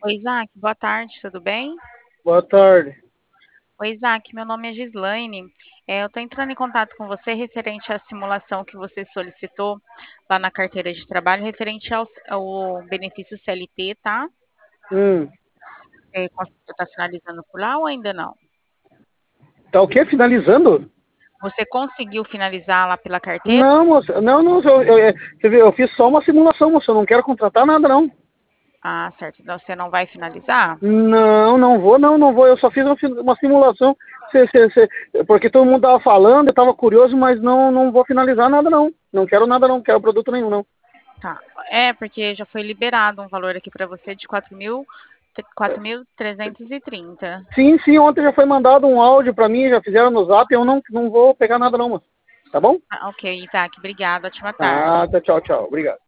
Oi, Isaac, boa tarde, tudo bem? Boa tarde. Oi, Isaac, meu nome é Gislaine. Eu estou entrando em contato com você referente à simulação que você solicitou lá na carteira de trabalho, referente ao benefício CLT, tá? Hum. Você conseguiu estar finalizando por lá ou ainda não? Tá o quê? Finalizando? Você conseguiu finalizar lá pela carteira? Não, moça. Não, não. Você vê, eu fiz só uma simulação, moça. Eu não quero contratar nada, não. Ah, certo. Então você não vai finalizar? Não, não vou, não, não vou. Eu só fiz uma simulação. Porque todo mundo tava falando, eu tava curioso, mas não, não vou finalizar nada, não. Não quero nada, não. Quero produto nenhum, não. Tá. É, porque já foi liberado um valor aqui para você de 4.330. Sim, sim. Ontem já foi mandado um áudio pra mim, já fizeram no Zap. Eu não vou pegar nada, não, moça. Tá bom? Ah, ok, Isaac, obrigada. Ótima tarde. Ah, tá, tchau, tchau. Obrigado.